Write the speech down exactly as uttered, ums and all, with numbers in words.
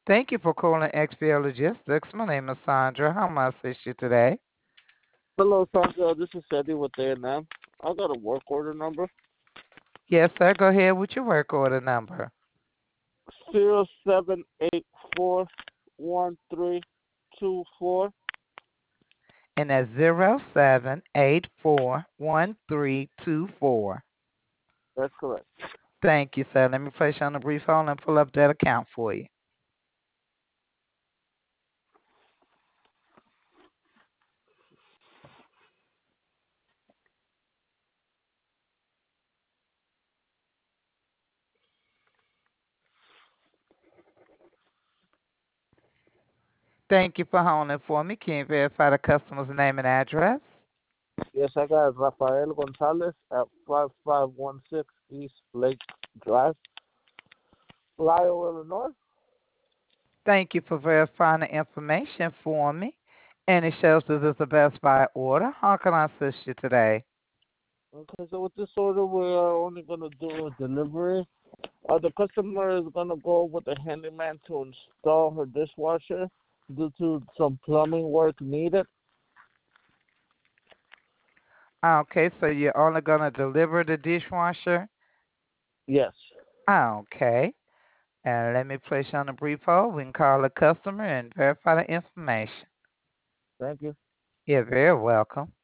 Thank you for calling X P L Logistics. My name is Sandra. How may I assist you today? Hello, Sandra. This is Eddie with A and M. I got a work order number Yes, sir. Go ahead with your work order number. zero seven eight four one three two four. And that's zero seven eight four one three two four. That's correct. Thank you, sir. Let me place you on a brief hold and pull up that account for you. Thank you for holding for me. Can you verify the customer's name and address? Yes, I got Rafael Gonzalez at five five one six East Lake Drive, Lyle, Illinois. Thank you for verifying the information for me. And it shows that it's a Best Buy order. How can I assist you today? Okay, so with this order, we are only going to do a delivery. Uh, the customer is going to go with the handyman to install her dishwasher due to some plumbing work needed. Okay, so you're only going to deliver the dishwasher? Yes. Okay. And let me place you on a brief hold. We can call the customer and verify the information. Thank you. You're very welcome.